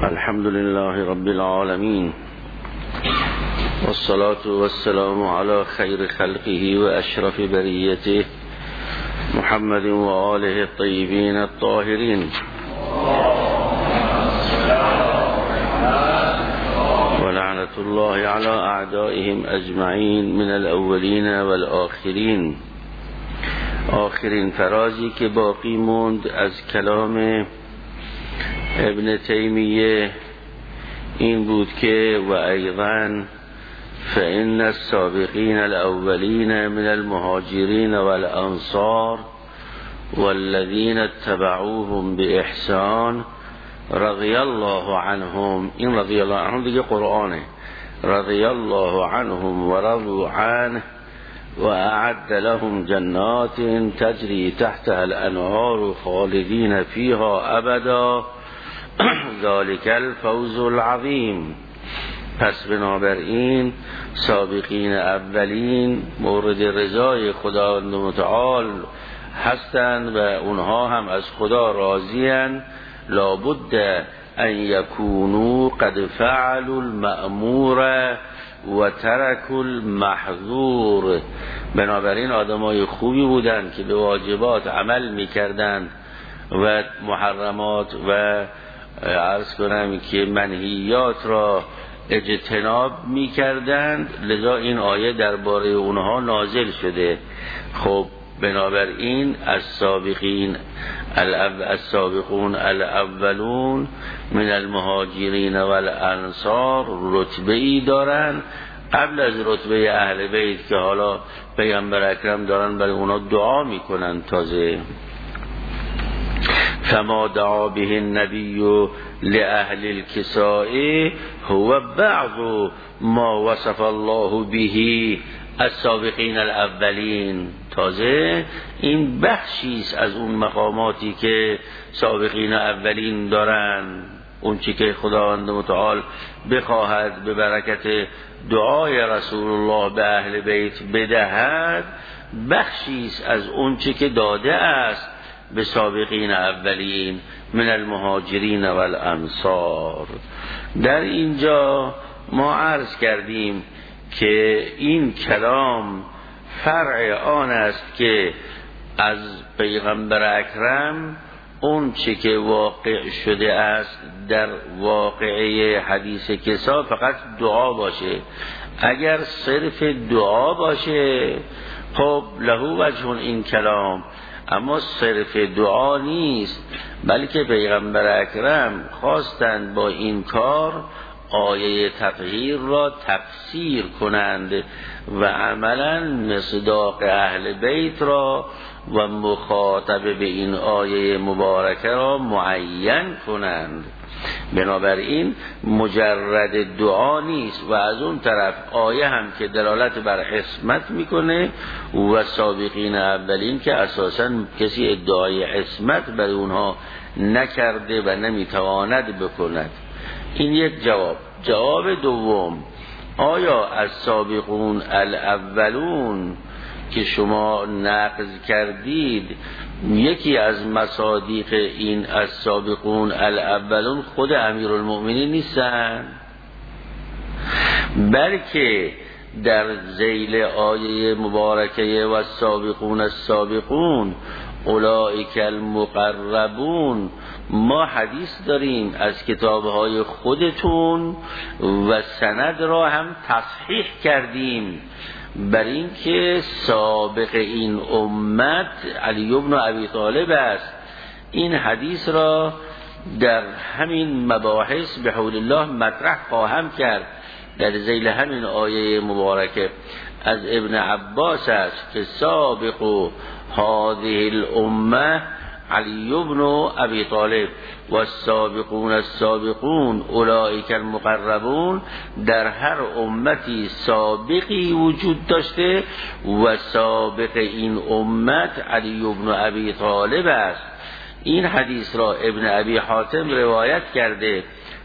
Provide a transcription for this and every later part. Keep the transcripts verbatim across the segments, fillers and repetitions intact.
الحمد لله رب العالمين، والصلاة والسلام على خير خلقه وأشرف بريته محمد وآله الطيبين الطاهرين، ولعنة الله على أعدائهم أجمعين من الأولين والآخرين. آخرین فرازی که باقی موند از کلام ابن تیمیه این بود که و ایضا فإن السابقین الاولین من المهاجرین والانصار والذین اتبعوهم بإحسان رضی الله عنهم. این رضی الله عنهم دیگه قرآنه. رضی الله عنهم و رضوا عنه و اعد لهم جنات تجری تحتها الانهار خالدین فیها ابدا ذلك الفوز العظیم. پس بنابراین سابقین اولین مورد رضای خداوند متعال هستند و اونها هم از خدا راضی‌اند. لابد ان یکونوا قد فعلوا المأمور و ترکوا المحظور. بنابراین آدمای خوبی بودند که به واجبات عمل میکردند و محرمات و عرض کنم که منهیات را اجتناب می کردند، لذا این آیه درباره اونها نازل شده. خب بنابراین السابقین السابقون الاولون من المهاجرین والانصار رتبه ای دارن قبل از رتبه اهل بیت که حالا پیامبر اکرم دارن برای اونا دعا میکنن. تازه فما دعا به النبی لأهل الكساء هو بعض ما وصف الله به السابقین الاولین. تازه این بخشیست از اون مقاماتی که سابقین اولین دارن. اون چی که خداوند متعال بخواهد به برکت دعای رسول الله به اهل بیت بدهد بخشیست از اون چی که داده است به سابقین اولین من المهاجرین والانصار. در اینجا ما عرض کردیم که این کلام فرع آن است که از پیغمبر اکرم اون چه که واقع شده است در واقعه حدیث کسا فقط دعا باشه. اگر صرف دعا باشه خب له وجه این کلام، اما صرف دعا نیست، بلکه پیغمبر اکرم خواستند با این کار آیه تطهیر را تفسیر کنند و عملا مصداق اهل بیت را و مخاطب به این آیه مبارکه را معین کنند. بنابراین مجرد دعا نیست و از اون طرف آیه هم که دلالت بر عصمت میکنه و سابقین اولین که اساساً کسی ادعای عصمت بر اونها نکرده و نمیتواند بکند. این یک جواب. جواب دوم، آیا از سابقون الاولون که شما نقض کردید یکی از مصادیق این از سابقون الاولون خود امیرالمؤمنین نیستن؟ بلکه در ذیل آیه مبارکه و السابقون السابقون اولئک المقربون ما حدیث داریم از کتابهای خودتون و سند را هم تصحیح کردیم بر این که سابق این امت علی بن ابی طالب است. این حدیث را در همین مباحث به حول الله مطرح خواهم کرد. در ذیل همین آیه مبارکه از ابن عباس است که سابق هذه الامه علی بن ابی طالب و السابقون السابقون اولئک المقربون. در هر امتی سابقی وجود داشته و سابق این امت علی بن ابی طالب است. این حدیث را ابن ابی حاتم روایت کرده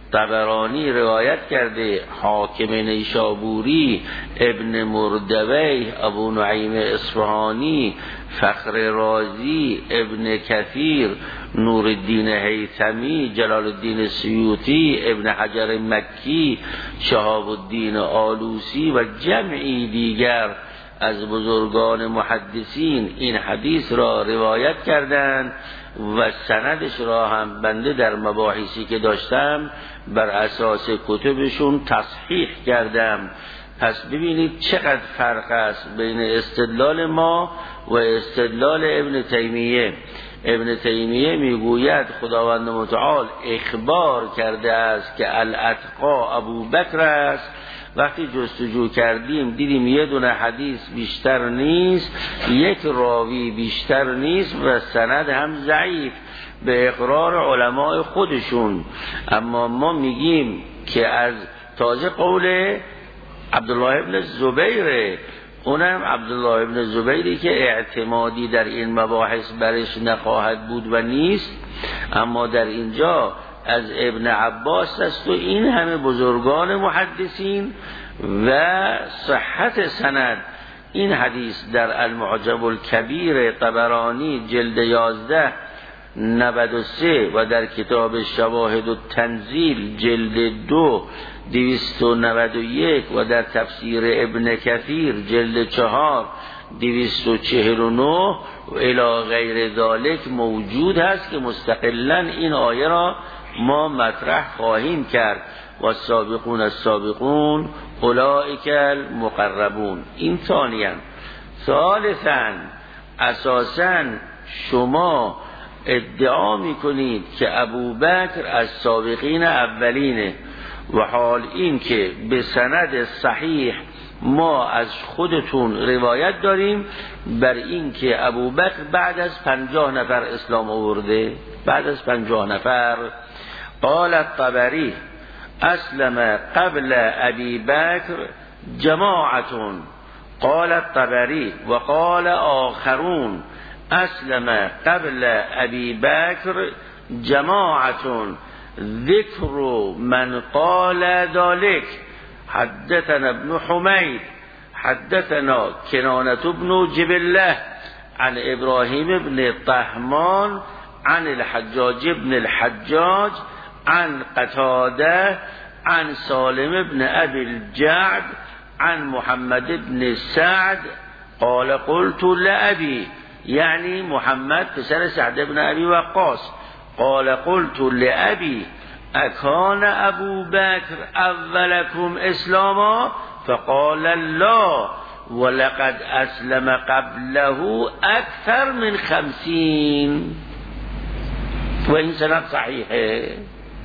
طبرانی روایت کرده، حاکم نیشابوری، ابن مردوی، ابو نعیم اصفهانی، فخر رازی، ابن کثیر، نور الدین هیثمی، جلال الدین سیوطی، ابن حجر مکی، شهاب الدین آلوسی و جمعی دیگر از بزرگان محدثین این حدیث را روایت کردند و سندش را هم بنده در مباحثی که داشتم بر اساس کتبشون تصحیح کردم. پس ببینید چقدر فرق است بین استدلال ما و استدلال ابن تیمیه. ابن تیمیه میگوید خداوند متعال اخبار کرده است که الاتقا ابوبکر است. وقتی جستجو کردیم دیدیم یه دونه حدیث بیشتر نیست، یک راوی بیشتر نیست و سند هم ضعیف به اقرار علماء خودشون. اما ما میگیم که از تازه قول عبدالله ابن زبیر، اونم عبدالله ابن زبیری که اعتمادی در این مباحث برش نخواهد بود و نیست، اما در اینجا از ابن عباس است و این همه بزرگان محدثین و صحت سند این حدیث در المعجم الکبیر طبرانی جلد یازده نود و سه و در کتاب شواهد التنزیل جلد دو دویست و نود و یک و در تفسیر ابن کثیر جلد چهار دویست و چهل و نه و الی غیر ذالک موجود هست که مستقلا این آیه را ما مطرح خواهیم کرد. و السابقون السابقون اولئک المقربون. این ثانیاً. ثالثاً اساساً شما ادعا میکنید که ابوبکر از سابقین اولینه و حال این که به سند صحیح ما از خودتون روایت داریم بر این که ابوبکر بعد از پنجاه نفر اسلام آورده. بعد از پنجاه نفر. قال الطبری اسلم قبل ابی بکر جماعتون. قال الطبری و قال آخرون اسلم قبل ابی بکر جماعتون ذکر من قال ذلك. حدثنا ابن حمید حدثنا کنانة بن جبله عن ابراهیم بن طهمان عن الحجاج بن الحجاج عن قتاده عن سالم بن ابي الجعد عن محمد بن سعد قال قلت لأبي، یعنی محمد پسر سعد بن ابی وقاص، قال قلت لأبي اکان ابو بکر اولکم اسلاما؟ فقال لا ولقد اسلم قبله اکثر من خمسین. و این سند صحیحه.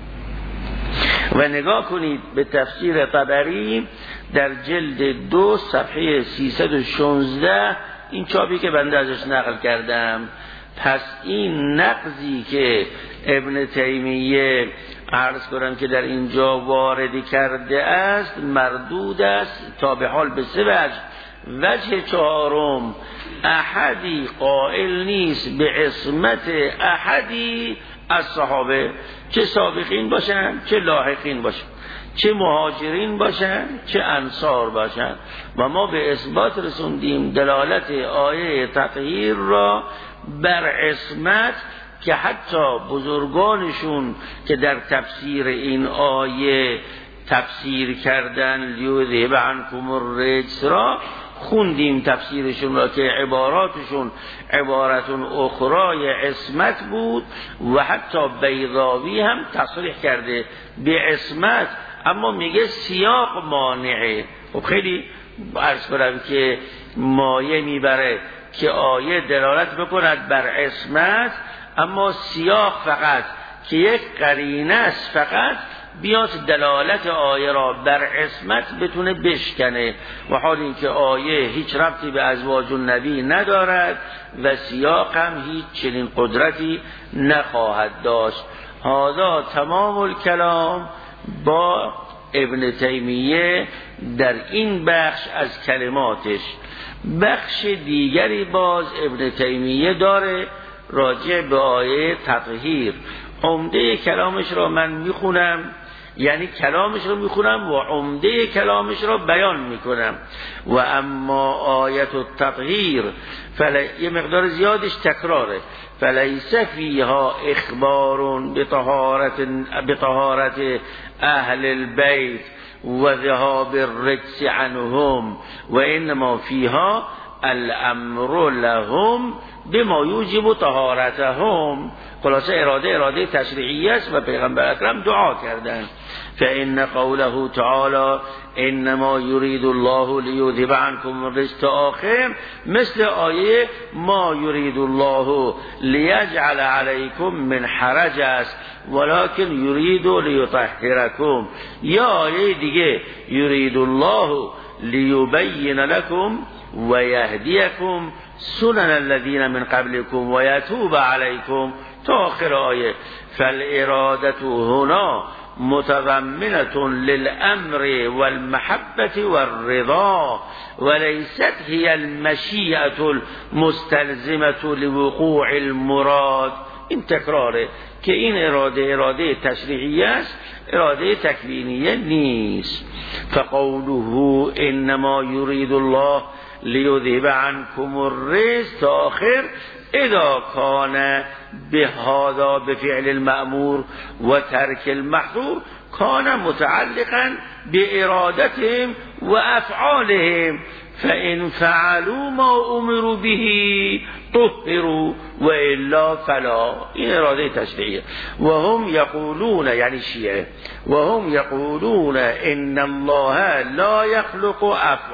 و نگاه کنید به تفسیر طبری در جلد دو صفحه سیصد و شانزده، این چاپی که بنده ازش نقل کردم. پس این نقضی که ابن تیمیه عرض کنم که در اینجا واردی کرده است مردود است تا به حال به سه وجه. وجه چهارم، احدی قائل نیست به عصمت احدی از صحابه، چه سابقین باشن چه لاحقین باشن، چه مهاجرین باشن چه انصار باشن. و ما به اثبات رسوندیم دلالت آیه تطهیر را بر عصمت که حتی بزرگانشون که در تفسیر این آیه تفسیر کردن لیذهب عنکم الرجس را خوندیم تفسیرشون را که عباراتشون عبارتون اخرای عصمت بود و حتی بیضاوی هم تصریح کرده به عصمت، اما میگه سیاق مانعه. و خیلی عرض کنم که مایه میبره که آیه دلالت بکند بر عصمت، اما سیاق فقط که یک قرینه است فقط بیاد دلالت آیه را بر عصمت بتونه بشکنه، و حال این که آیه هیچ ربطی به ازواج النبی ندارد و سیاق هم هیچ چنین قدرتی نخواهد داشت. هذا تمام الکلام با ابن تیمیه در این بخش از کلماتش. بخش دیگری باز ابن تیمیه داره راجع به آیه تطهیر. عمده کلامش را من میخونم. یعنی کلامش رو میخونم و عمده کلامش رو بیان میکنم. و اما آیت التطهیر فل... یه مقدار زیادش تکراره، فلیس فیها اخبار بطهارت بطهارت اهل البیت و ذهاب الرجس عنهم و انما فیها الامر لهم بما یوجب طهارتهم. خلاصه اراده اراده تشریعی است و پیغمبر اکرم دعا کردند. فإن قوله تعالی انما یرید الله لیذهب عنکم الرجس آخر مثل آیه ما یرید الله لیجعل علیکم من حرج است ولکن یرید لیطهرکم. یا آیه دیگه یرید الله لیبین لکم و یهدیکم سنن الذین من قبلکم و یتوب علیکم تا آخر آیه. فالارادة هنا متضمنة للأمر والمحبة والرضا وليست هي المشيئة المستلزمة لوقوع المراد. این تکراره که این اراده اراده تشریعی است، اراده تکوینیه نیست. فقوله انما يريد الله لیذهب عنکم الرجس تا آخر اذا کان بهذا بفعل المأمور و ترک المحظور کان متعلقا بارادتهم و افعالهم فإن فعلوا ما امروا به طهروا و الا فلا. این اراده تشریعیه. و هم یقولون یعنی شیعه و هم یقولون ان الله لا یخلق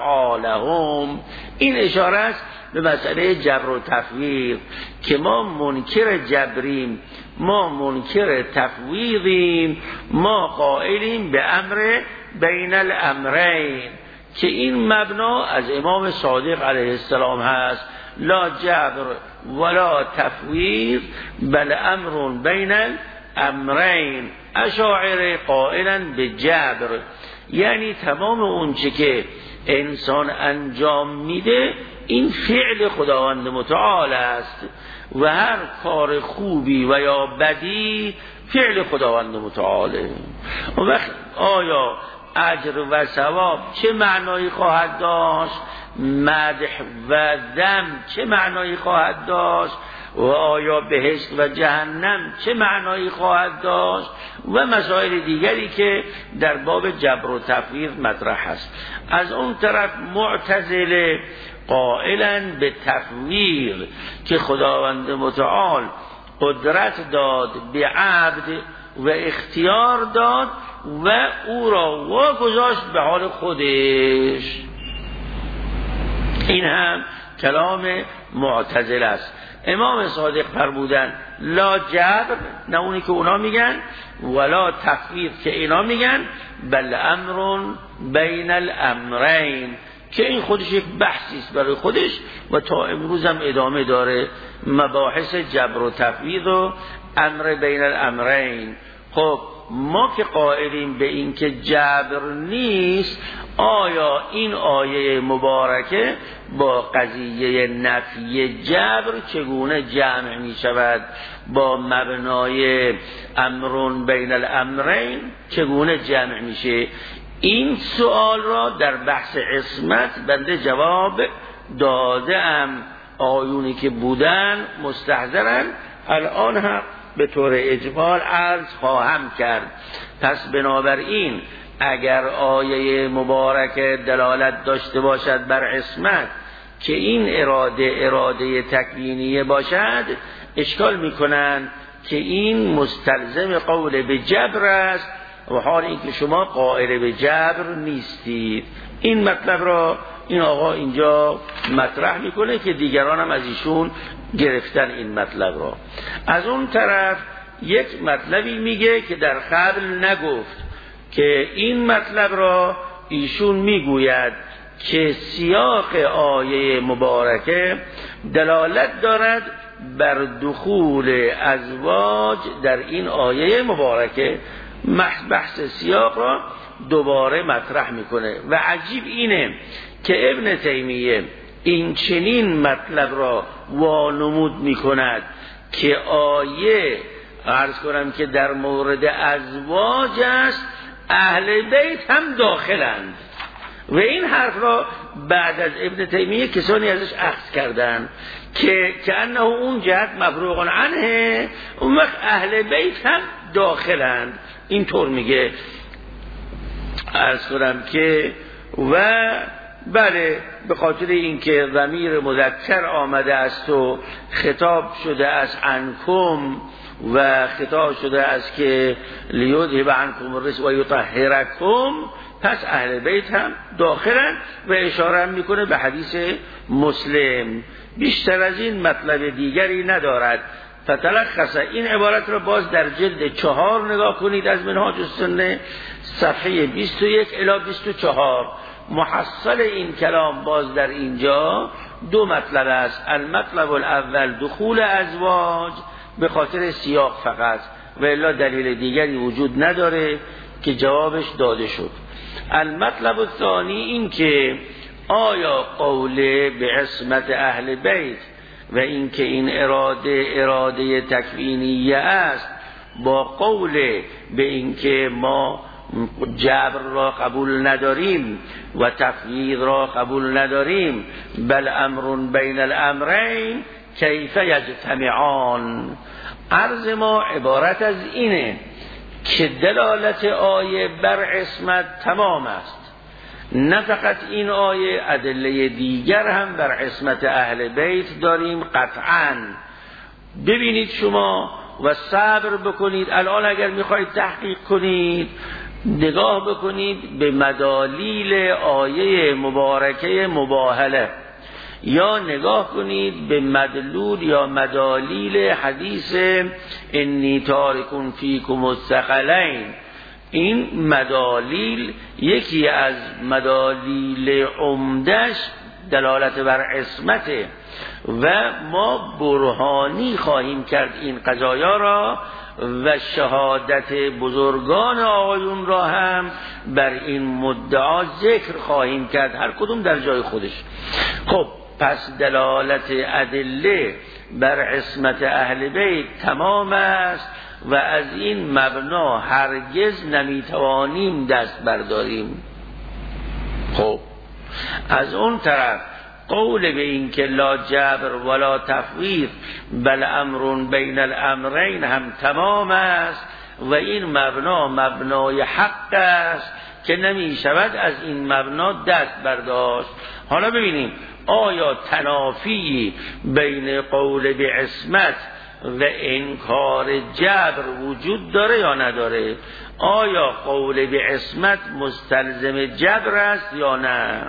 افعالهم. این اشاره است به مسئله جبر و تفویض که ما منکر جبریم، ما منکر تفویضیم، ما قائلیم به امر بین الامرین که این مبنا از امام صادق علیه السلام هست. لا جبر ولا تفویض بل امر بین الامرین. اشاعره قائلا به جبر، یعنی تمام اون چه که انسان انجام میده این فعل خداوند متعال است و هر کار خوبی و یا بدی فعل خداوند متعاله. و وقت آیا اجر و ثواب چه معنایی خواهد داشت، مدح و ذم چه معنایی خواهد داشت و آیا بهشت و جهنم چه معنایی خواهد داشت و مسائل دیگری که در باب جبر و تفویض مطرح است. از اون طرف معتزله قائلا به تفویض که خداوند متعال قدرت داد به عبد و اختیار داد و او را واگذاشت به حال خودش. این هم کلام معتزله است. امام صادق فرمودن لا جبر، نه اونی که اونا میگن، ولا تفویض که اینا میگن، بل امر بین الامرین که این خودش یک بحثی است برای خودش و تا امروز هم ادامه داره، مباحث جبر و تفویض و امر بین الامرین. خب ما که قائلیم به این که جبر نیست، آیا این آیه مبارکه با قضیه نفی جبر چگونه جمع می شود؟ با مبنای امر بین الامرین چگونه جمع میشه؟ این سوال را در بحث عصمت بنده جواب داده ام. آیونی که بودن مستحضرن، الان هم به طور اجمال عرض خواهم کرد. پس بنابراین اگر آیه مبارکه دلالت داشته باشد بر عصمت که این اراده اراده تکوینیه باشد، اشکال میکنن که این مستلزم قول به جبر است و حال اینکه شما قائل به جبر نیستید. این مطلب را این آقا اینجا مطرح میکنه که دیگران هم از ایشون گرفتن این مطلب را. از اون طرف یک مطلبی میگه که در قبل نگفت که این مطلب را ایشون میگوید که سیاق آیه مبارکه دلالت دارد بر دخول ازواج در این آیه مبارکه. بحث سیاق را دوباره مطرح میکنه و عجیب اینه که ابن تیمیه این چنین مطلب را وانمود میکند که آیه عرض کنم که در مورد ازواج است، اهل بیت هم داخلند. و این حرف را بعد از ابن تیمیه کسانی ازش اخذ کردن که کأنه اون جهت مفروغ عنه، اون وقت اهل بیت هم داخلند. اینطور میگه. عرض کنم که و بله به خاطر اینکه ضمیر مذکر آمده است و خطاب شده از عنکم و خطاب شده است که لیذهب عنکم الرجس و یطهرکم، پس اهل بیت هم داخلن و اشاره هم میکنه به حدیث مسلم. بیشتر از این مطلب دیگری ندارد. فتلخص، این عبارت را باز در جلد چهار نگاه کنید از منهاج السنه صفحه بیست و یک الی بیست و چهار. محصل این کلام باز در اینجا دو مطلب است. المطلب الاول دخول ازواج به خاطر سیاق فقط و الا دلیل دیگری وجود نداره که جوابش داده شد. المطلب الثانی این که آیا قول به عصمت اهل بیت و این که این اراده اراده تکوینیه است با قول به این که ما جبر را قبول نداریم و تفویض را قبول نداریم، بل امر بین الامرین کیف یجتمعان. عرض ما عبارت از اینه که دلالت آیه بر عصمت تمام است. نه فقط این آیه، ادله دیگر هم بر عصمت اهل بیت داریم قطعاً. ببینید شما و صبر بکنید. الان اگر میخواید تحقیق کنید نگاه بکنید به مدالیل آیه مبارکه مباهله، یا نگاه کنید به مدلول یا مدالیل حدیث انی تارکون فیکم الثقلین. این مدالیل یکی از مدالیل عمدش دلالت بر عصمته و ما برهانی خواهیم کرد این قضایا را و شهادت بزرگان آقایون را هم بر این مدعا ذکر خواهیم کرد، هر کدوم در جای خودش. خب پس دلالت ادله بر عصمت اهل بیت تمام است و از این مبنا هرگز نمیتوانیم دست برداریم. خب از اون طرف قول به این که لا جبر ولا تفویض بل امر بین الامرین هم تمام است و این مبنا مبنای حق است که نمی شود از این مبنا دست برداشت. حالا ببینیم آیا تنافی بین قول به عصمت و انکار جبر وجود داره یا نداره؟ آیا قول به عصمت مستلزم جبر است یا نه؟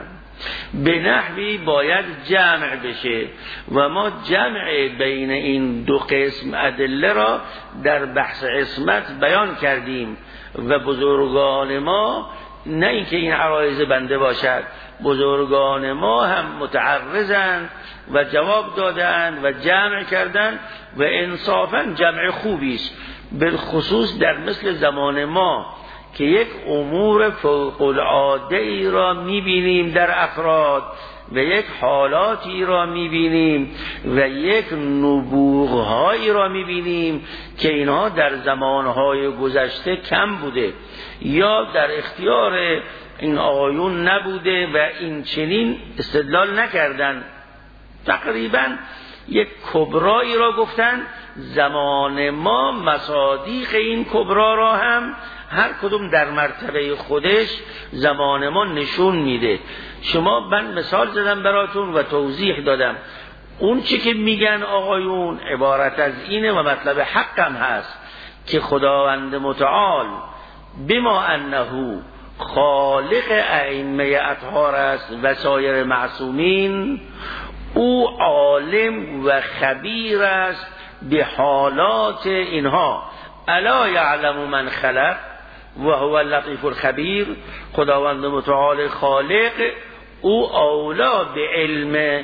به نحوی باید جمع بشه و ما جمع بین این دو قسم ادله را در بحث عصمت بیان کردیم و بزرگان ما، نه اینکه این عرایض بنده باشد، بزرگان ما هم متعرضند و جواب دادند و جمع کردند و انصافا جمع خوبی است، بالخصوص در مثل زمان ما که یک امور فوق العاده ای را میبینیم در افراد و یک حالاتی را میبینیم و یک نبوغهایی را میبینیم که اینها در زمانهای گذشته کم بوده یا در اختیار این آقایون نبوده و این چنین استدلال نکردن. تقریبا یک کبرایی را گفتن. زمان ما مصادیق این کبرا را هم هر کدوم در مرتبه خودش زمان ما نشون میده. شما من مثال زدم براتون و توضیح دادم. اون چی که میگن آقایون عبارت از اینه و مطلب حقم هست که خداوند متعال بما انه خالق ائمه اطهار است و سایر معصومین، او عالم و خبیر است به حالات اینها. الا یعلم من خلق و هو اللطیف الخبیر. خداوند متعال خالق او اولا به علم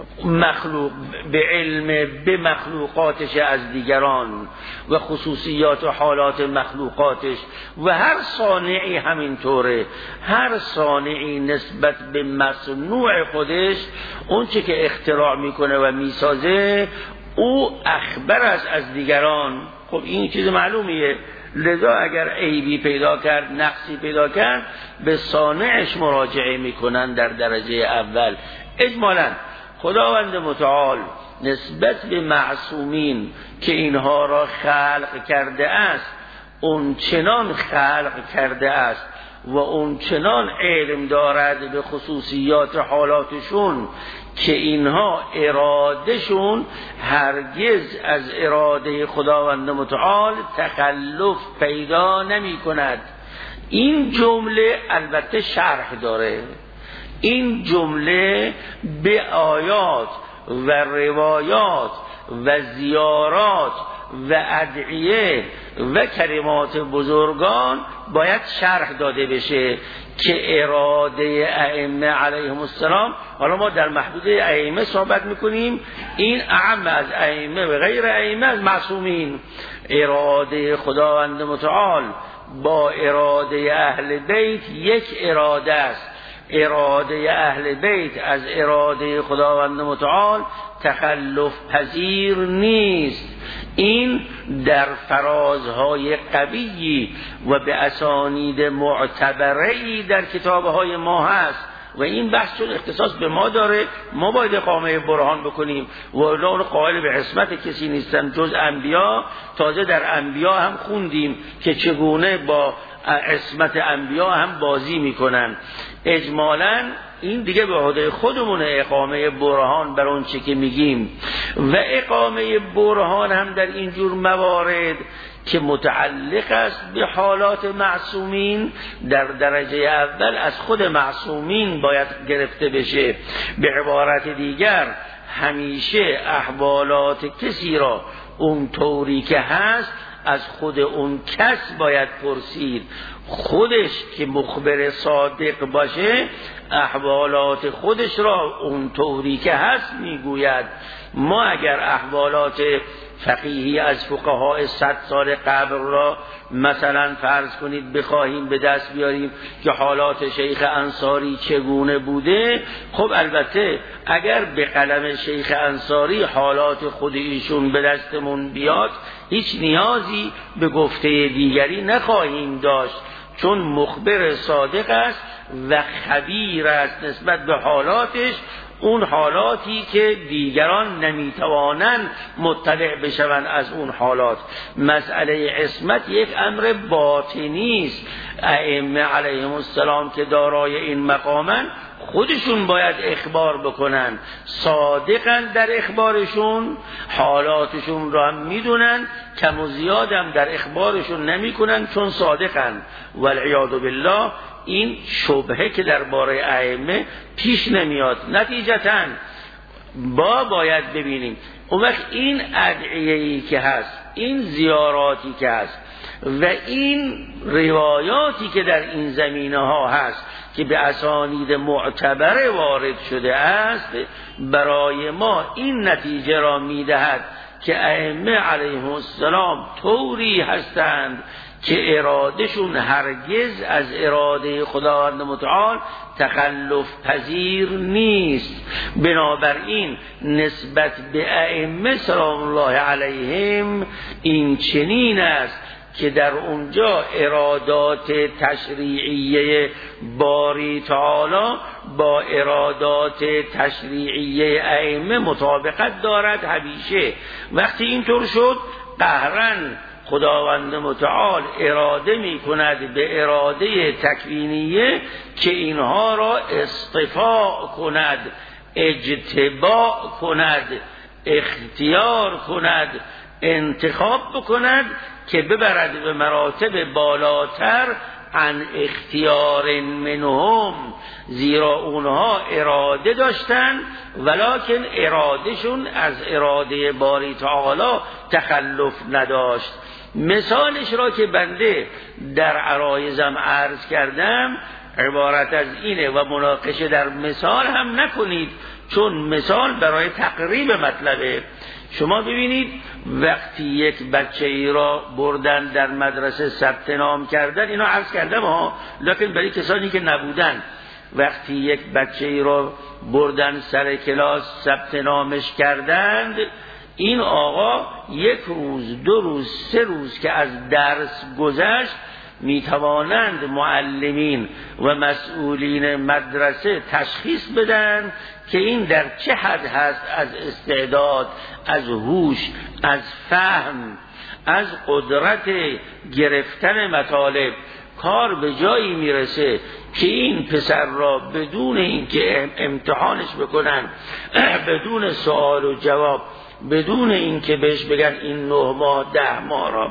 مخلوق به علم به مخلوقاتش از دیگران و خصوصیات و حالات مخلوقاتش و هر صانعی همینطوره. هر صانعی نسبت به مصنوع خودش اون چه که اختراع میکنه و میسازه او اخبر است از دیگران. خب این چیز معلومیه. لذا اگر عیبی پیدا کرد، نقصی پیدا کرد، به صانعش مراجعه میکنن در درجه اول. اجمالاً خداوند متعال نسبت به معصومین که اینها را خلق کرده است، اون چنان خلق کرده است و اون چنان علم دارد به خصوصیات حالاتشون که اینها ارادهشون هرگز از اراده خداوند متعال تخلف پیدا نمی کند. این جمله البته شرح داره. این جمله به آیات و روایات و زیارات و ادعیه و کلمات بزرگان باید شرح داده بشه که اراده ائمه علیهم السلام، حالا ما در محدوده ائمه صحبت میکنیم، این اعم از ائمه و غیر ائمه از معصومین، اراده خداوند متعال با اراده اهل بیت یک اراده است. اراده اهل بیت از اراده خداوند متعال تخلف پذیر نیست. این در فرازهای قویی و به اسانید معتبره‌ای در کتابهای ما هست و این بحث چون اختصاص به ما داره، ما باید اقامه برهان بکنیم و اون قائل به عصمت کسی نیستن جز انبیا. تازه در انبیا هم خوندیم که چگونه با عصمت انبیا هم بازی میکنن. اجمالاً این دیگه به عهده خودمونه اقامه برهان بر اون چه که میگیم، و اقامه برهان هم در اینجور موارد که متعلق است به حالات معصومین در درجه اول از خود معصومین باید گرفته بشه. به عبارت دیگر همیشه احوالات کسی را اون طوری که هست از خود اون کس باید پرسید. خودش که مخبر صادق باشه احوالات خودش را اون طوری که هست میگوید. ما اگر احوالات فقیهی از فقهای صد سال قبل را مثلا فرض کنید بخواهیم به دست بیاریم که حالات شیخ انصاری چگونه بوده، خب البته اگر به قلم شیخ انصاری حالات خود ایشون به دستمون بیاد هیچ نیازی به گفته دیگری نخواهیم داشت، چون مخبر صادق است و خبیر است نسبت به حالاتش، اون حالاتی که دیگران نمیتوانند مطلع بشوند از اون حالات. مسئله عصمت یک امر باطنی است. ائمه علیهم السلام که دارای این مقامن خودشون باید اخبار بکنن، صادقن در اخبارشون، حالاتشون را هم میدونن، کم و زیادم در اخبارشون نمیکنن چون صادقن. والعیاذ بالله این شبهه که درباره ائمه پیش نمیاد. نتیجتاً با باید ببینیم اون وقت این ادعیه‌ای که هست، این زیاراتی که هست و این روایاتی که در این زمینه ها هست که به اسانید معتبر وارد شده است، برای ما این نتیجه را میدهد که ائمه علیهم السلام طوری هستند که ارادهشون هرگز از اراده خداوند متعال تخلف پذیر نیست. بنابراین نسبت به ائمه سلام الله علیهم این چنین است که در اونجا ارادات تشریعیه باری تعالی با ارادات تشریعیه ائمه مطابقت دارد همیشه. وقتی اینطور شد قهرن خداوند متعال اراده می کند به اراده تکوینیه که اینها را اصطفاء کند، اجتباء کند، اختیار کند، انتخاب بکند که ببرد به مراتب بالاتر عن اختیار منهم، زیرا اونها اراده داشتن ولکن ارادهشون از اراده باری تعالی تخلف نداشت. مثالش را که بنده در عرایزم عرض کردم عبارت از اینه و مناقشه در مثال هم نکنید، چون مثال برای تقریب مطلبه. شما ببینید وقتی یک بچه ای را بردن در مدرسه ثبت نام کردن، اینا عرض کردم ها، لکن برای کسانی که نبودن، وقتی یک بچه ای را بردن سر کلاس ثبت نامش کردند، این آقا یک روز دو روز سه روز که از درس گذشت میتوانند معلمین و مسئولین مدرسه تشخیص بدن که این در چه حد هست از استعداد، از هوش، از فهم، از قدرت گرفتن مطالب. کار به جایی میرسه که این پسر را بدون اینکه امتحانش بکنن، بدون سوال و جواب، بدون اینکه بهش بگن این نه ماه ده ماه را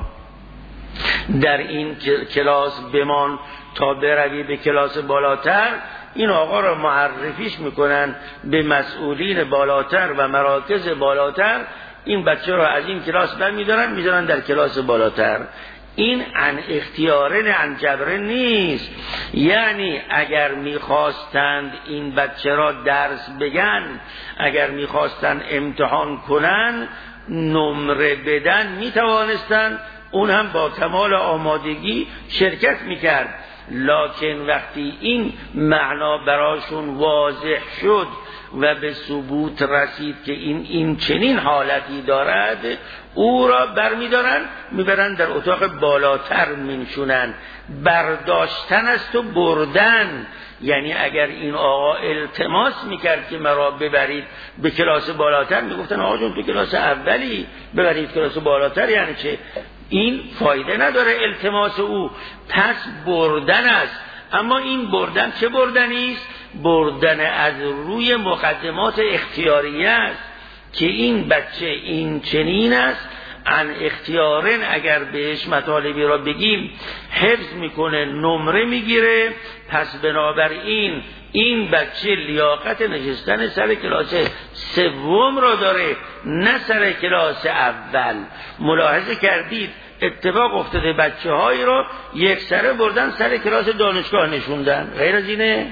در این کلاس بمان تا بروی به کلاس بالاتر، این آقا را معرفیش میکنن به مسئولین بالاتر و مراکز بالاتر. این بچه را از این کلاس برمیدارن میذارن در کلاس بالاتر. این عن اختیاره نه عن جبره نیست. یعنی اگر میخواستند این بچه را درس بگن، اگر میخواستند امتحان کنن، نمره بدن، میتوانستند، اون هم با کمال آمادگی شرکت میکرد. لکن وقتی این معنا براشون واضح شد و به ثبوت رسید که این این چنین حالتی دارد، او را برمیدارن میبرن در اتاق بالاتر منشونن. برداشتن است و بردن. یعنی اگر این آقا التماس میکرد که مرا ببرید به کلاس بالاتر، میگفتن آقا جون تو کلاس اولی، ببرید کلاس بالاتر. یعنی چه؟ این فایده نداره التماس او، پس بردن است. اما این بردن چه بردنی است؟ بردن از روی مقدمات اختیاریه است که این بچه این چنین است، عن اختیارن اگر بهش مطالبی را بگیم حفظ میکنه، نمره میگیره. پس بنابراین این بچه لیاقت نشستن سر کلاس سوم را داره، نه سر کلاس اول. ملاحظه کردید اتفاق افتاده بچه هایی را یک سره بردن سر کلاس دانشگاه نشوندن. غیر از اینه؟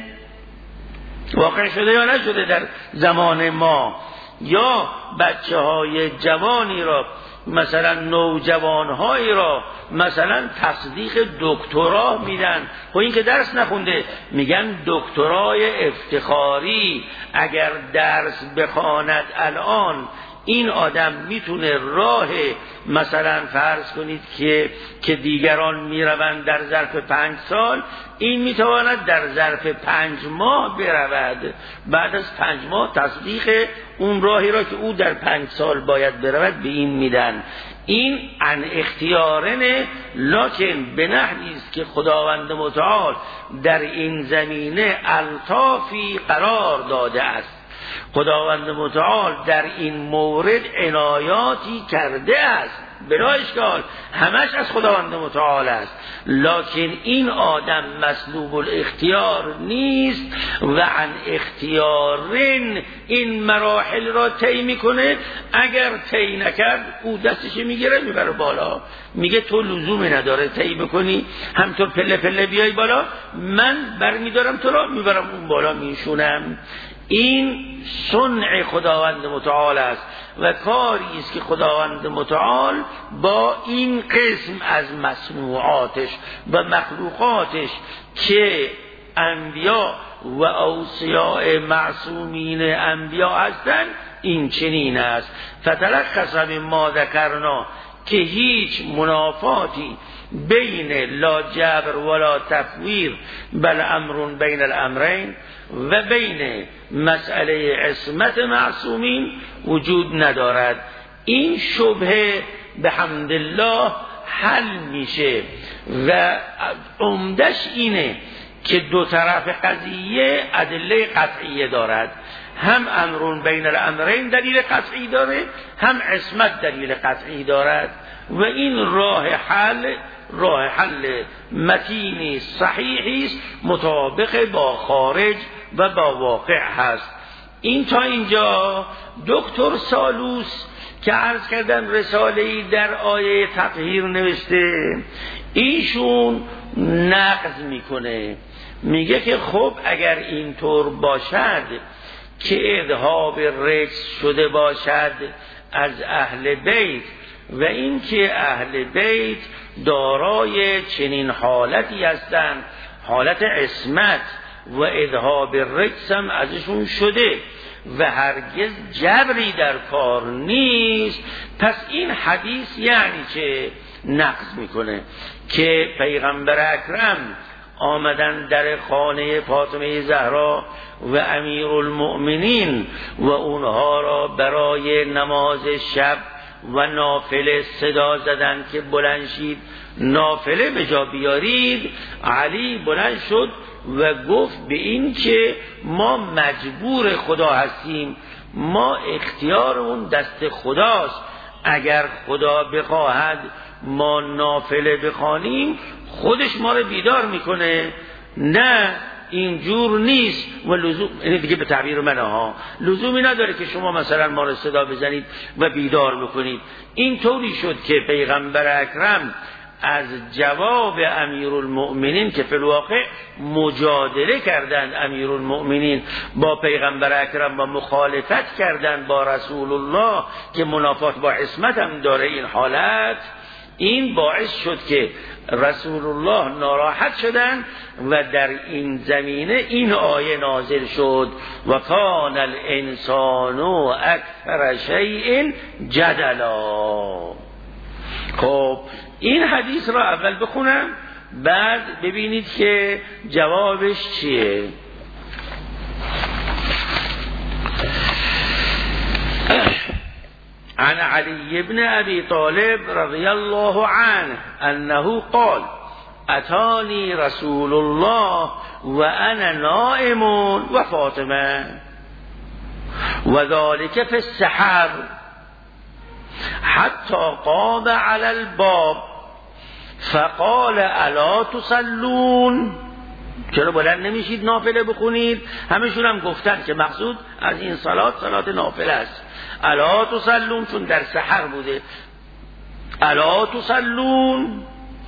واقع شده یا نشده در زمان ما؟ یا بچه های جوانی را، مثلا نوجوانهایی را مثلا تصدیق دکترا میدن. خب این که درس نخونده، میگن دکترای افتخاری. اگر درس بخواند الان این آدم میتونه راه، مثلا فرض کنید که که دیگران میروند در ظرف پنج سال، این میتواند در ظرف پنج ماه برود. بعد از پنج ماه تصدیق اون راهی را که او در پنج سال باید برود به این میدن. این عن اختیارنه، لکن به نحوی است که خداوند متعال در این زمینه الطافی قرار داده است. خداوند متعال در این مورد عنایاتی کرده است، بلا اشکال همش از خداوند متعال است. لکن این آدم مسلوب الاختیار نیست و عن اختیارن این مراحل را طی میکنه. اگر طی نکرد او دستش میگیره میبره بالا، میگه تو لزومی نداره طی بکنی، همطور پله پله بیای بالا، من برمیدارم تو را میبرم اون بالا میشونم. این صنع خداوند متعال است و کاری است که خداوند متعال با این قسم از مصنوعاتش و مخلوقاتش که انبیا و اوصیاء معصومین انبیا هستند این چنین است. فتلخص مما ذکرنا که هیچ منافاتی بین لا جبر ولا تفویر بل امر بین الامرین و بین مسئله عصمت معصومین وجود ندارد. این شبهه به حمد الله حل میشه و عمدش اینه که دو طرف قضیه ادله قطعیه دارد. هم امر بین الامرین دلیل قطعی داره، هم عصمت دلیل قطعی دارد و این راه حل راه حل متینی صحیحی است، مطابق با خارج و با واقع هست. این تا اینجا دکتر سالوس که عرض کردن رساله‌ای در آیه تطهیر نوشته، ایشون نقض میکنه، میگه که خب اگر اینطور باشد که اذهاب رجس شده باشد از اهل بیت و این که اهل بیت دارای چنین حالتی هستند، حالت عصمت و اذهاب رجس هم ازشون شده و هرگز جبری در کار نیست. پس این حدیث یعنی چه؟ نقض میکنه که پیغمبر اکرم آمدن در خانه فاطمه زهرا و امیرالمؤمنین و اونها را برای نماز شب و نافله صدا زدن که بلند شید نافله به جا بیارید. علی بلند شد و گفت به این که ما مجبور خدا هستیم، ما اختیارمون دست خداست، اگر خدا بخواهد ما نافله بخوانیم خودش ما رو بیدار میکنه، نه اینجور نیست. و لزوم، این دیگه به تعبیر منه ها، لزومی نداره که شما مثلا ما رو صدا بزنید و بیدار بکنید. این طوری شد که پیغمبر اکرم از جواب امیرالمؤمنین که فی الواقع مجادله کردند امیرالمؤمنین با پیغمبر اکرم و مخالفت کردند با رسول الله که منافات با عصمت هم داره این حالت، این باعث شد که رسول الله ناراحت شدن و در این زمینه این آیه نازل شد و کان الانسان اکثر شیء جدلا. خب این حدیث را اول بخونم بعد ببینید که جوابش چیه. عن علي بن أبي طالب رضي الله عنه أنه قال أتاني رسول الله وأنا نائم وفاطمة وذلك في السحر حتى قام على الباب فقال ألا تصلون، چرا بلند نمیشید نافله بخونید؟ همشون هم گفتن که مقصود از این صلات صلات نافله است. الا تصلون چون در سحر بوده. الا تصلون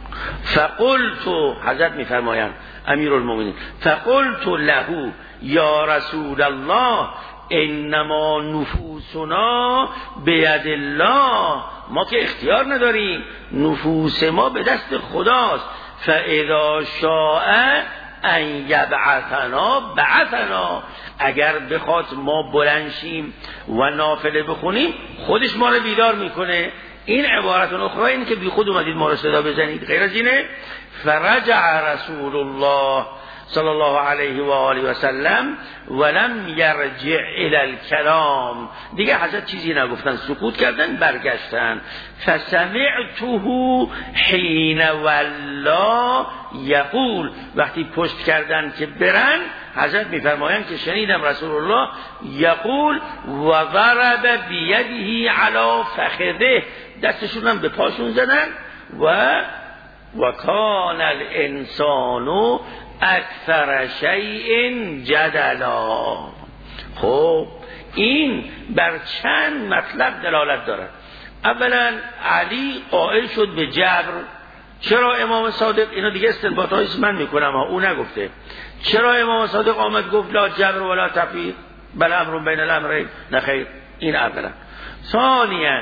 فقلت، حضرت میفرمایند امیرالمومنین، فقلت له یا رسول الله انما نفوسنا بید الله، ما که اختیار نداریم، نفوس ما به دست خداست. فاذا شاء ان یبعثنا بعثنا، اگر بخواد ما بلنشیم و نافله بخونیم خودش ما رو بیدار میکنه. این عبارت اخرى اینه که بی خود اومدید ما رو صدا بزنید، غیر از اینه. فرجع رسول الله صلی الله علیه و آله و سلم ولم یرجع الی الکلام، دیگه حضرت چیزی نگفتن، سکوت کردن، برگشتن. فسمعته حین ولا یقول، وقتی پشت کردن که برن حضرت میفرمایند که شنیدم رسول الله یقول و ضرب بیده علی فخذه، دستشون هم به پاشون زدن و و کان الانسان اکثر شیء جدلا. خب این بر چند مطلب دلالت دارد. اولا علی قائل شد به جبر. چرا امام صادق، اینا دیگه استنباطات من میکنم ها، او نگفته، چرا امام صادق آمد گفت لا جبر ولا تفیض بل امر بین الامرین؟ نه خیر، این اولا. ثانیا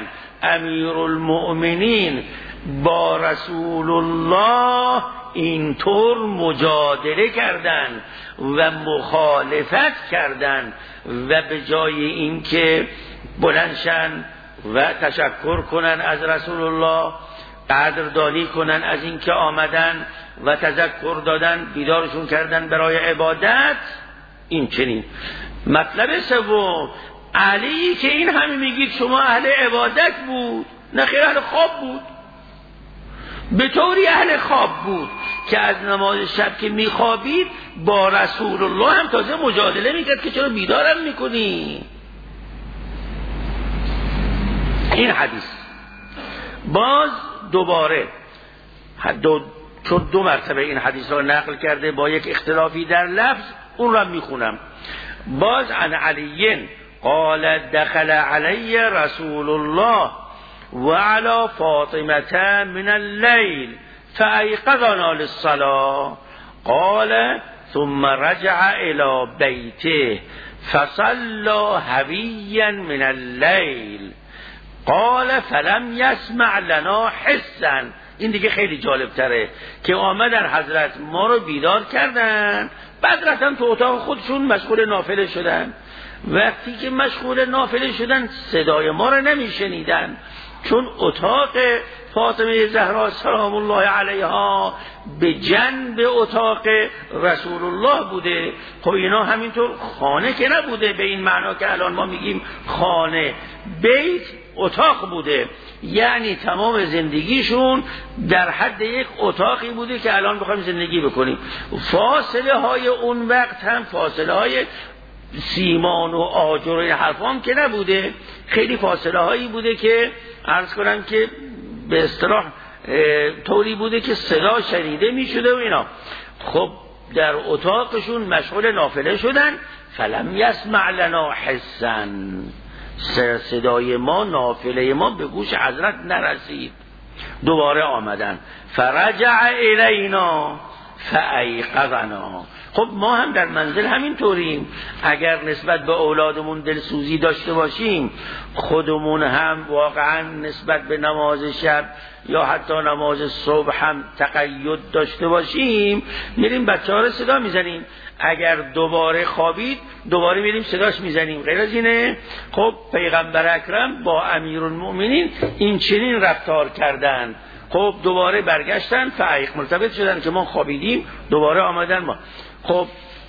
امیرالمؤمنین با رسول الله اینطور مجادله کردند و مخالفت کردند و به جای اینکه بلندشن و تشکر کنن از رسول الله، قدردانی کنن از اینکه آمدن و تذکر دادن، بیدارشون کردن برای عبادت، این چنین. مطلب سوم، علی که این همه میگید شما اهل عبادت بود، نه خیر اهل خواب بود. به طوری اهل خواب بود که از نماز شب که میخوابید با رسول الله هم تازه مجادله میکرد که چرا بیدارم میکنی. این حدیث باز دوباره دو چون دو مرتبه این حدیث را نقل کرده با یک اختلافی در لفظ، اون را میخونم. باز عن علی قال دخل علی رسول الله وعلى فاطمة من الليل فأيقظنا للصلاة قال ثم رجع إلى بيته فصلى هويا من الليل قال فلم يسمع لنا حسا. این دیگه خیلی جالب تره که آمدن حضرت ما رو بیدار کردن، بعد رفتن تو اتاق خودشون مشغول نافله شدن. وقتی که مشغول نافله شدن صدای ما رو نمیشنیدن، چون اتاق فاطمه زهرا سلام الله علیها به جنب اتاق رسول الله بوده. خب اینا همینطور خانه که نبوده به این معنا که الان ما میگیم خانه، بیت اتاق بوده، یعنی تمام زندگیشون در حد یک اتاقی بوده که الان بخوایم زندگی بکنیم. فاصله های اون وقت هم فاصله های سیمان و آجر و این حرفام که نبوده، خیلی فاصله هایی بوده که عرض کنم که به اصطلاح طوری بوده که صدا شنیده می شده و اینا. خب در اتاقشون مشغول نافله شدن. فلم یسمع لنا حسن، صدای ما نافله ما به گوش حضرت نرسید. دوباره آمدن. فرجع الینا فایقظنا. خب ما هم در منزل همین طوریم، اگر نسبت به اولادمون دلسوزی داشته باشیم، خودمون هم واقعا نسبت به نماز شب یا حتی نماز صبح هم تقید داشته باشیم، میریم بچه ها رو صدا میزنیم. اگر دوباره خوابید دوباره میریم صداش میزنیم، غیر از اینه. خب پیغمبر اکرم با امیرالمؤمنین این چنین رفتار کردند. خب دوباره برگشتن، فعیق مرتبط شدن که ما خوابیدیم، دوباره آمدن ما. خب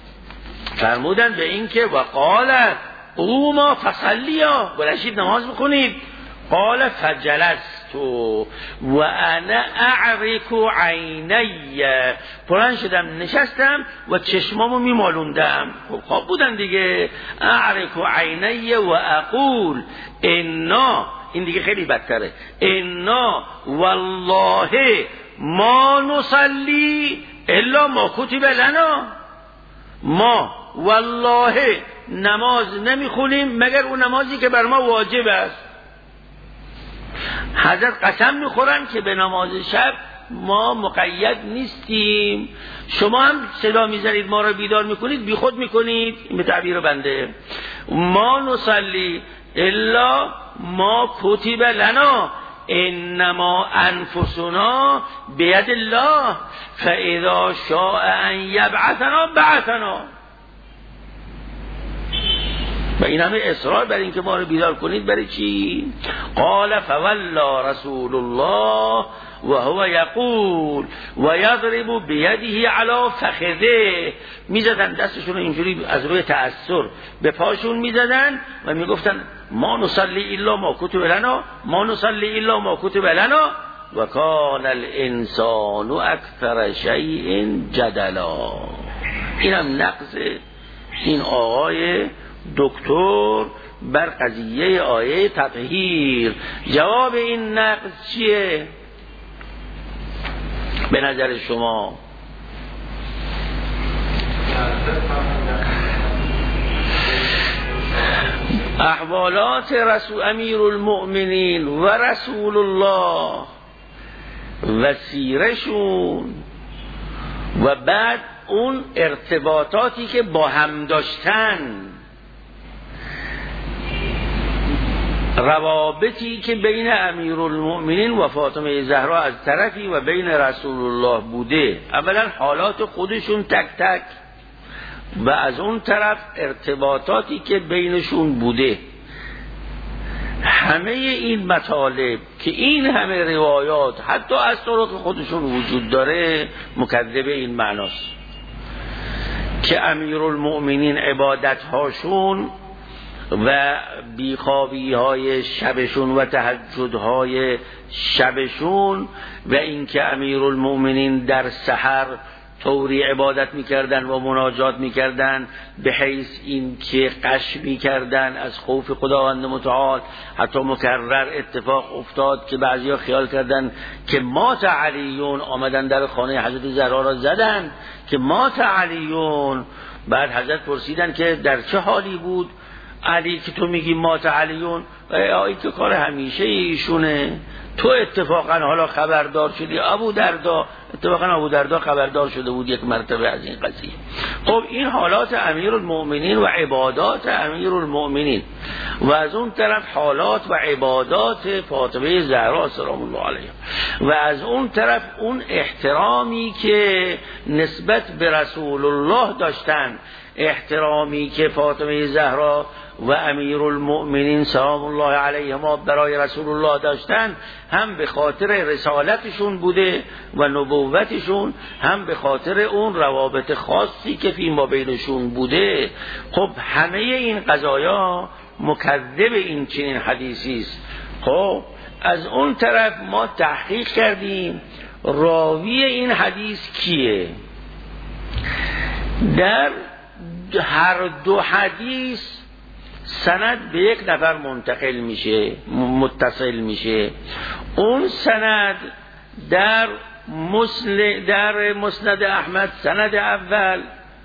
فرمودن به این که وقال قوما فصلیا، بلشید نماز بخونید. قال فجلست و انا اعرک عینی، پلند شدم نشستم و چشمامو میمالوندم. خب خواب بودن دیگه. اعرک عینی و اقول انا، این دیگه خیلی بدتره، انا والله ما نصلی الا ما کتب لنا، ما والله نماز نمیخونیم مگر اون نمازی که بر ما واجب است. حضرت قسم میخورن که به نماز شب ما مقید نیستیم. شما هم صدا میزنید ما را بیدار میکنید، بی خود میکنید. این به تعبیر بنده. ما نصلی الا ما کتب لنا انما انفسنا بید الله فاذا شاء ان یبعثنا بعثنا. و این همه اصرار بر این که ما رو بیدار کنید برای چی؟ قال فولا رسول الله و هو یقول و یضرب بیده علی فخذه. میزدن دستشون اینجوری از روی تأثر به پاشون میزدن و میگفتن ما نصلی الا ما کتب لنا، ما نصلی الا ما کتب لنا و کان الانسان اکثر شیء جدلا. اینم نقض این آقای دکتر بر قضیه آیه تطهیر. جواب این نقض چیه به نظر شما؟ احوالات رسول امیر المؤمنین و رسول الله و سیرشون و بعد اون ارتباطاتی که با هم داشتن، روابطی که بین امیرالمؤمنین و فاطمه زهرا از طرفی و بین رسول الله بوده. اولا حالات خودشون تک تک و از اون طرف ارتباطاتی که بینشون بوده. همه این مطالب که این همه روایات حتی از طرق خودشون وجود داره مکذب این معناست که امیرالمؤمنین عبادت هاشون و بیخوابی های شبشون و تهجد های شبشون و اینکه امیرالمؤمنین در سحر طوری عبادت میکردن و مناجات میکردن به حیث این که قش میکردن از خوف خداوند متعال. حتی مکرر اتفاق افتاد که بعضیا خیال کردن که مات علیون، آمدن در خانه حضرت زهرا را زدن که مات علیون. بعد حضرت پرسیدن که در چه حالی بود علی که تو میگی مات علیون؟ این که کار همیشه ایشونه، تو اتفاقا حالا خبردار شدی. ابو دردا اتفاقا ابو دردا خبردار شده بود یک مرتبه از این قضیه. خب این حالات امیرالمؤمنین و عبادات امیرالمؤمنین و از اون طرف حالات و عبادات فاطمه زهرا سلام الله علیها و از اون طرف اون احترامی که نسبت به رسول الله داشتن، احترامی که فاطمه زهرا و امیرالمؤمنین سلام الله علیهما برای رسول الله داشتن، هم به خاطر رسالتشون بوده و نبوتشون، هم به خاطر اون روابط خاصی که فیما بینشون بوده. خب همه این قضایا مکذب این چنین حدیثی است. خب از اون طرف ما تحقیق کردیم راوی این حدیث کیه. در هر دو حدیث سند به یک نفر منتقل میشه، متصل میشه. اون سند در مسند در مسند احمد سند اول،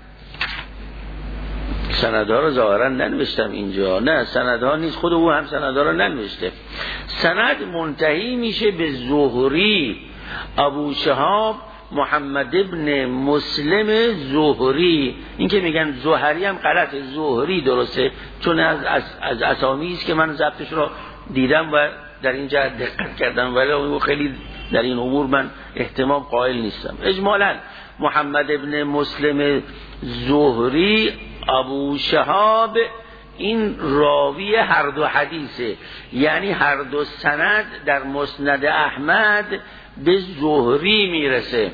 سندها رو ظاهرا ننوشتم اینجا، نه سندها نیست، خود او هم سندها رو ننوشته. سند منتهی میشه به زهری، ابو شهاب محمد ابن مسلم زهری. این که میگن زهری هم غلط، زهری درسته، چون از از, از اسامی است که من ضبطش رو دیدم و در اینجا دقت کردم، ولی خیلی در این امور من اهتمام قائل نیستم. اجمالا محمد ابن مسلم زهری ابو شهاب این راوی هر دو حدیثه، یعنی هر دو سند در مسند احمد به زهری میرسه.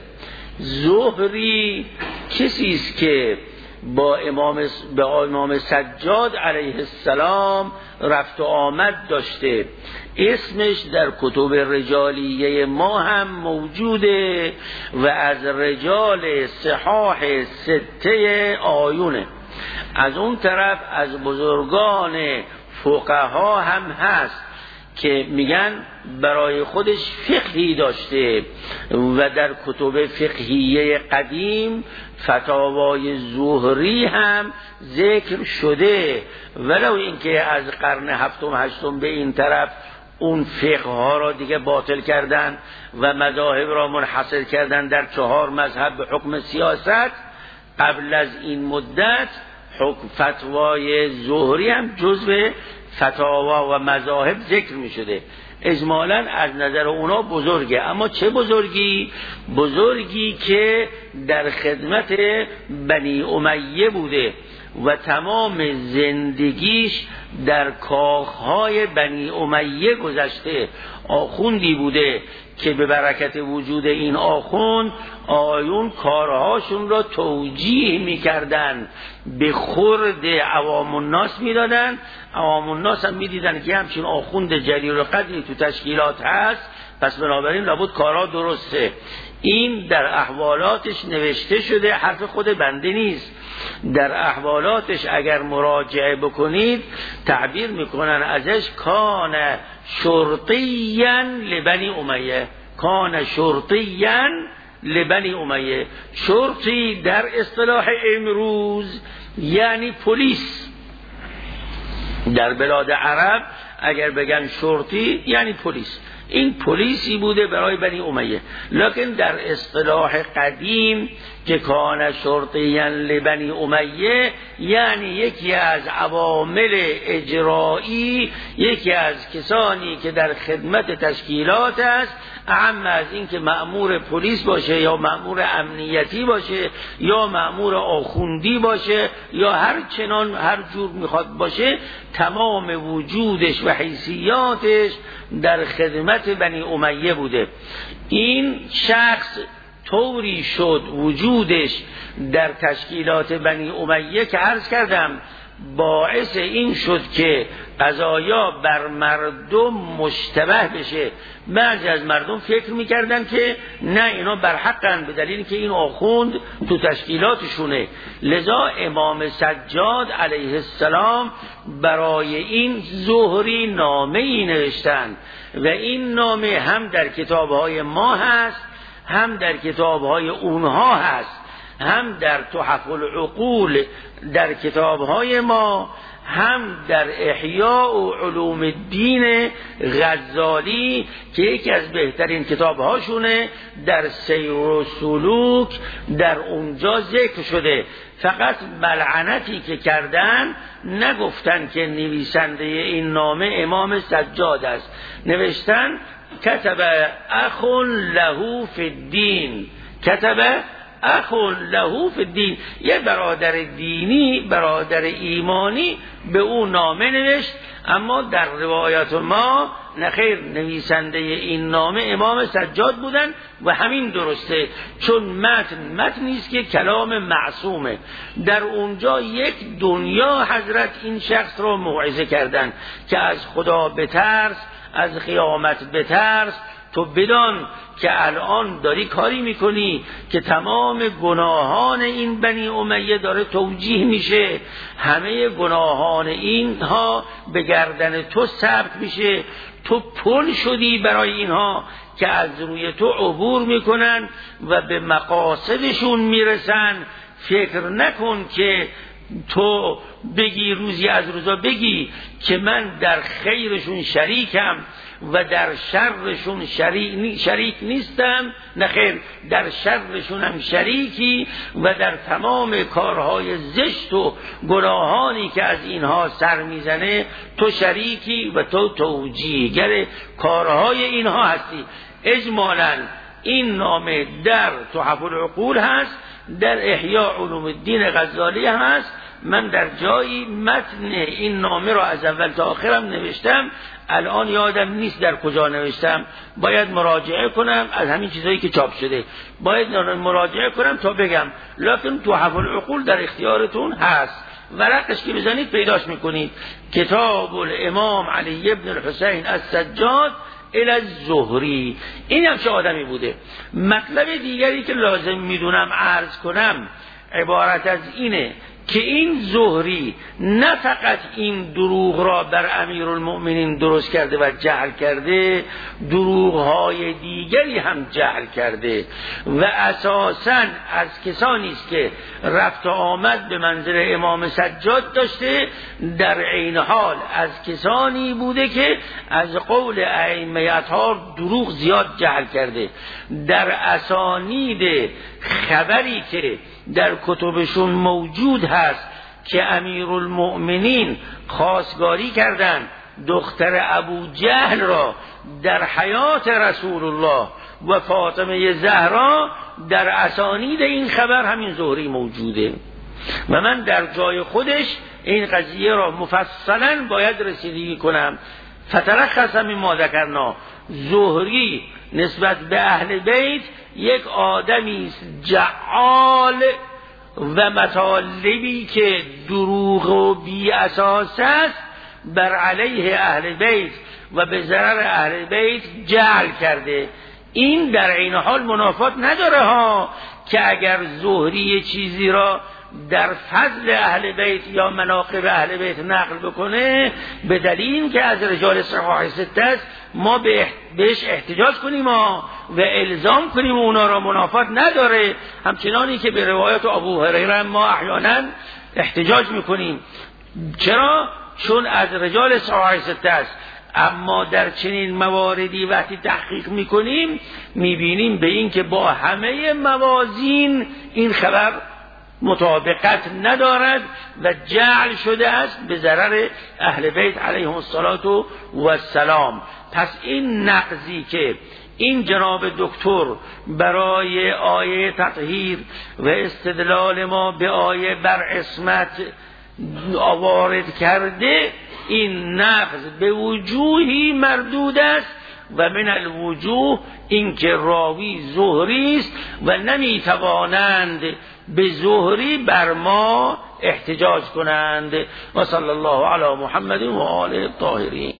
زهری کسی است که با امام با امام سجاد علیه السلام رفت و آمد داشته، اسمش در کتب رجالیه ما هم موجوده و از رجال صحاح سته آیونه. از اون طرف از بزرگان فقها هم هست که میگن برای خودش فقهی داشته و در کتب فقهیه قدیم فتاوای زهری هم ذکر شده، ولو اینکه از قرن هفتم هشتم به این طرف اون فقه ها را دیگه باطل کردن و مذاهب را منحصر کردن در چهار مذهب به حکم سیاست. قبل از این مدت حکم فتوای زهری هم جزو فتاوا و مذاهب ذکر می شده. اجمالاً از نظر اونا بزرگه، اما چه بزرگی؟ بزرگی که در خدمت بنی امیه بوده و تمام زندگیش در کاخهای بنی امیه گذشته. آخوندی بوده که به برکت وجود این آخوند آیون کارهاشون را توجیه میکردن، به خورد عوام الناس میدادن. عوام الناس هم میدیدن که همچین آخوند جلیل و قدری تو تشکیلات هست، پس بنابراین لابد کارها درسته. این در احوالاتش نوشته شده، حرف خود بنده نیست. در احوالاتش اگر مراجعه بکنید تعبیر میکنن ازش کان شرطیاً لبنی امیه، کان شرطیاً لبنی امیه. شرطی در اصطلاح امروز یعنی پلیس. در بلاد عرب اگر بگن شرطی یعنی پلیس. این پلیسی بوده برای بنی امیه، لکن در اصطلاح قدیم که کان شرطیاً لبنی امیه یعنی یکی از عوامل اجرایی، یکی از کسانی که در خدمت تشکیلات است، اهم از این که مأمور پلیس باشه یا مأمور امنیتی باشه یا مأمور آخوندی باشه یا هر چنان هر جور میخواد باشه، تمام وجودش و حیثیاتش در خدمت بنی امیه بوده. این شخص طوری شد وجودش در تشکیلات بنی امیه که عرض کردم باعث این شد که قضایا بر مردم مشتبه بشه. بعضی از مردم فکر میکردن که نه اینا بر حقن، به دلیل که این آخوند تو تشکیلاتشونه. لذا امام سجاد علیه السلام برای این زهری نامه ای نوشتن و این نامه هم در کتابهای ما هست هم در کتابهای اونها هست هم در تحف العقول در کتابهای ما، هم در احیاء و علوم الدین غزالی که یکی از بهترین کتابهاشونه، در سیر و سلوک در اونجا ذکر شده. فقط ملعنتی که کردن نگفتن که نویسنده این نامه امام سجاد است، نوشتن کتب اخ له فی الدین، کتب اخ له فی الدین، یه برادر دینی، برادر ایمانی به اون نامه نوشت. اما در روایات ما نخیر، نویسنده این نامه امام سجاد بودن و همین درسته، چون متن متن نیست که کلام معصومه. در اونجا یک دنیا حضرت این شخص رو موعظه کردن که از خدا بترس، از قیامت بترس، تو بدان که الان داری کاری میکنی که تمام گناهان این بنی امیه داره توجیه میشه، همه گناهان اینها به گردن تو ثبت میشه، تو پل شدی برای اینها که از روی تو عبور میکنن و به مقاصدشون میرسن. فکر نکن که تو بگی روزی از روزا بگی که من در خیرشون شریکم و در شرشون شریک, شریک نیستم. نخیر، در شرشون هم شریکی و در تمام کارهای زشت و گناهانی که از اینها سر میزنه تو شریکی و تو توجیهگر کارهای اینها هستی. اجمالاً این نامه در تحف العقول هست، در احیاء علوم الدین غزالی هست. من در جایی متن این نامه را از اول تا آخرم نوشتم، الان یادم نیست در کجا نوشتم، باید مراجعه کنم از همین چیزایی که چاپ شده، باید مراجعه کنم تا بگم. لکن تحف العقول در اختیارتون هست، ورقش که بزنید پیداش میکنید. کتاب الامام علی ابن الحسین السجاد الی الزهری. این هم چه آدمی بوده. مطلب دیگری که لازم میدونم عرض کنم عبارت از اینه که این زهری نه فقط این دروغ را بر امیرالمؤمنین درست کرده و جعل کرده، دروغهای دیگری هم جعل کرده و اساساً از کسانی است که رفت آمد به منزل امام سجاد داشته، در عین حال از کسانی بوده که از قول ائمه اطهار دروغ زیاد جعل کرده. در اسانید خبری که در کتبشون موجود هست که امیرالمؤمنین خواستگاری کردند دختر ابو جهل را در حیات رسول الله و فاطمه زهرا، در اسانید این خبر همین زهری موجوده و من در جای خودش این قضیه را مفصلا باید رسیدگی کنم. فترخص مما ذکرنا، زهری نسبت به اهل بیت یک آدمی جعال و مطالبی که دروغ و بی اساس است بر علیه اهل بیت و به ضرر اهل بیت جعل کرده. این در عین حال منافات نداره ها که اگر زهری چیزی را در فضل اهل بیت یا مناقب اهل بیت نقل بکنه به دلیل که از رجال صحاح سته است، ما بهش احتجاج کنیم و الزام کنیم و اونا را منافات نداره. همچنانی که به روایت ابو هریره ما احیانا احتجاج میکنیم. چرا؟ چون از رجال صحاح سته است. اما در چنین مواردی وقتی تحقیق میکنیم میبینیم به این که با همه موازین این خبر مطابقت ندارد و جعل شده است به ضرر اهل بیت علیهم الصلاة والسلام. پس این نقضی که این جناب دکتر برای آیه تطهیر و استدلال ما به آیه بر عصمت وارد کرده، این نقض به وجوهی مردود است و من الوجوه این که راوی زهری است و نمیتوانند به زهری بر ما احتجاج کنند. و صلی الله علی محمد و آله الطاهرین.